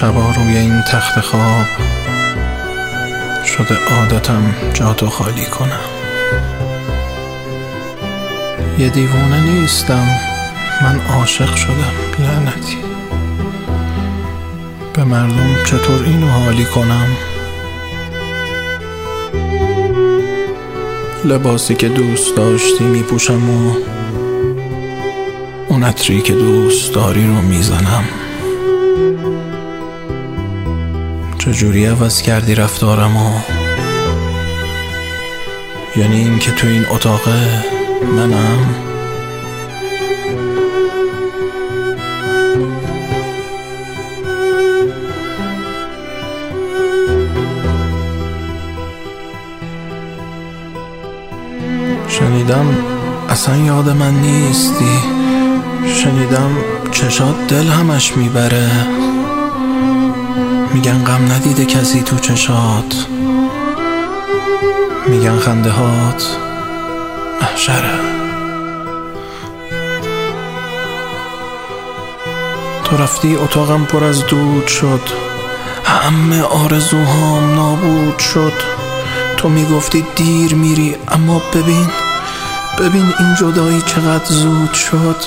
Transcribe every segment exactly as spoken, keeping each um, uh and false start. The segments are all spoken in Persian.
شبا روی این تخت خواب شده عادتم جاتو خالی کنم. یه دیوونه نیستم، من عاشق شدم لعنتی. به مردم چطور اینو حالی کنم؟ لباسی که دوست داشتی میپوشم و اون عطری که دوست داری رو میزنم. چجوری عوض کردی رفتارمو؟ یعنی این که تو این اتاقه منم؟ شنیدم اصلا یاد من نیستی، شنیدم چشات دل همش میبره. میگن غم ندیده کسی تو چشات، میگن خنده هات محشره. تو رفتی اتاقم پر از دود شد، همه آرزوهام نابود شد. تو میگفتی دیر میری، اما ببین ببین این جدایی چقدر زود شد.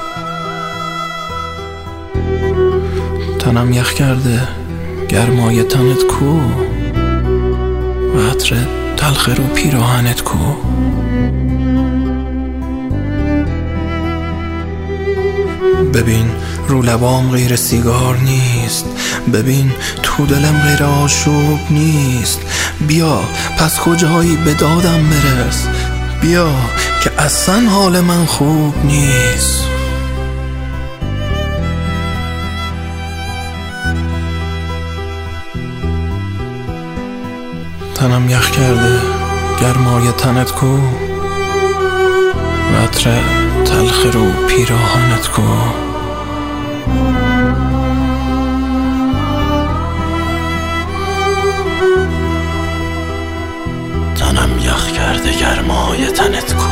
تنم یخ کرده، گرمای تنت کو؟ و عطر تلخ رو پیراهنت کو؟ ببین رو لبام غیر سیگار نیست، ببین تو دلم غیر آشوب نیست. بیا پس کجایی به دادم برس، بیا که اصلا حال من خوب نیست. تنم یخ کرده، گرمای تنت کو؟ و عطر تلخ رو پیراهنت کو؟ تنم یخ کرده، گرمای تنت کو؟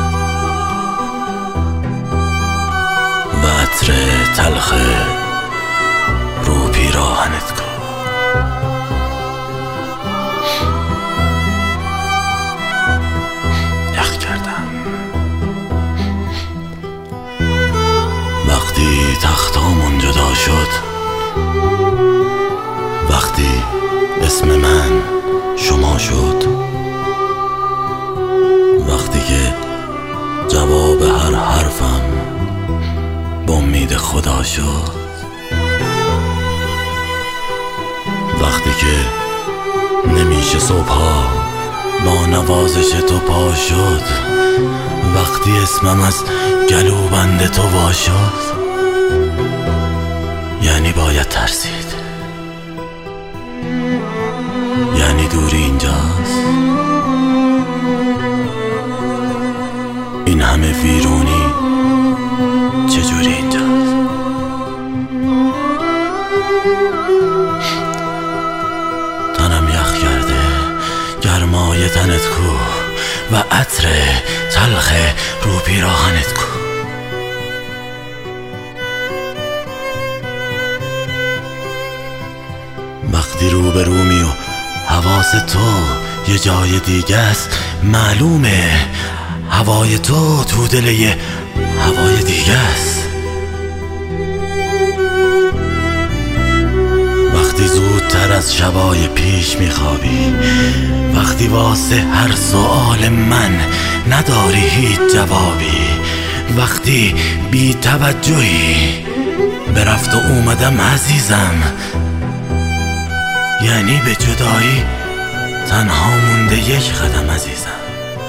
و عطر تلخ رو پیراهنت کو؟ وقتی تختامون جدا شد، وقتی اسم من شما شد، وقتی که جواب هر حرفم با امید خدا شد، وقتی که نمیشه صبحا با نوازش تو پا شد، وقتی اسمم از گلو بند تو وا شد، یعنی باید ترسید، یعنی دوری اینجاست. این همه ویرونی چجوری اینجاست؟ تنم یخ کرده، گرمای تنت کو؟ و عطر تلخ رو پیراهنت کو؟ وقتی رو به رومی و حواس تو یه جای دیگه است، معلومه هوای تو تو دل یه هوای دیگه است. وقتی زودتر از شبای پیش میخوابی، وقتی واسه هر سؤال من نداری هیچ جوابی، وقتی بی توجهی به رفت و اومدم عزیزم، یعنی به جدایی تنها مونده یک قدم عزیزم.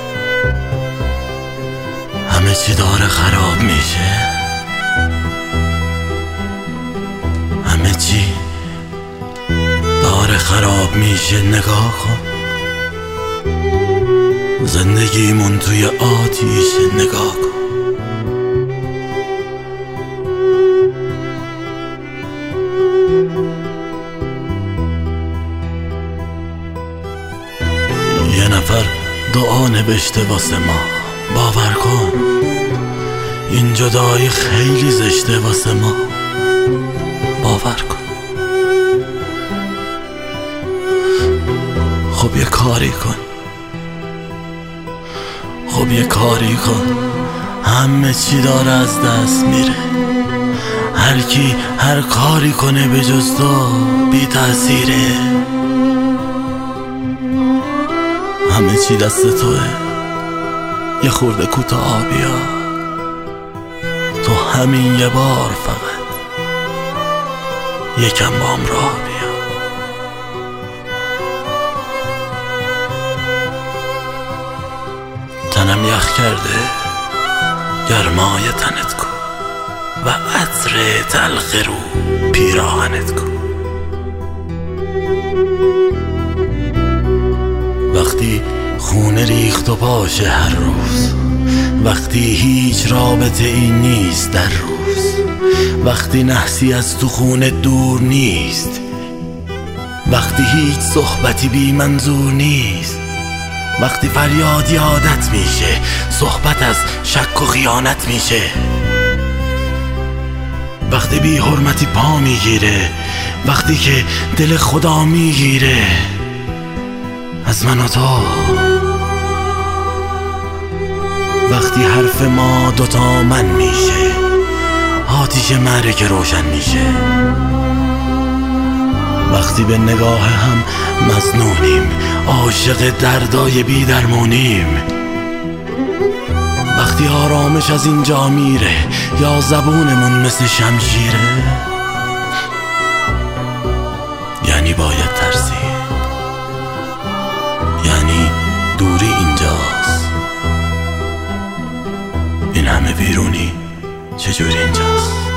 همه چی داره خراب میشه، همه چی داره خراب میشه. نگاه کن، زندگیمون توی آتیشه. نگاه کن، یه نفر دعا نوشته واسه ما، باور کن این جدایی خیلی زشته واسه ما، باور کن. خب یه کاری کن، خب یه کاری کن، همه چی داره از دست میره. هر کی هر کاری کنه به جز تو بی تأثیره. همه چی دست توه، یه خورده کوتاه بیا، تو همین یه بار فقط یکم بام راه بیا. تنم یخ کرده، گرمای تنت کن و عطر تلخ رو پیراهنت کن. وقتی خونه ریخت و پاشه هر روز، وقتی هیچ رابطه ای نیست در روز، وقتی نحسی از تو خونه دور نیست، وقتی هیچ صحبتی بی منظور نیست، وقتی فریاد یادت میشه، صحبت از شک و خیانت میشه، وقتی بی حرمتی پا میگیره، وقتی که دل خدا میگیره از من و تو، وقتی حرف ما دوتا من میشه، آتیش مرگ روشن میشه، وقتی به نگاه هم مظنونیم، عاشق دردای بی درمونیم، وقتی آرامش از اینجا میره یا زبونمون مثل شمشیره، یعنی باید ترسید، یعنی دوری اینجاست. این همه بیرونی چجوری اینجاست؟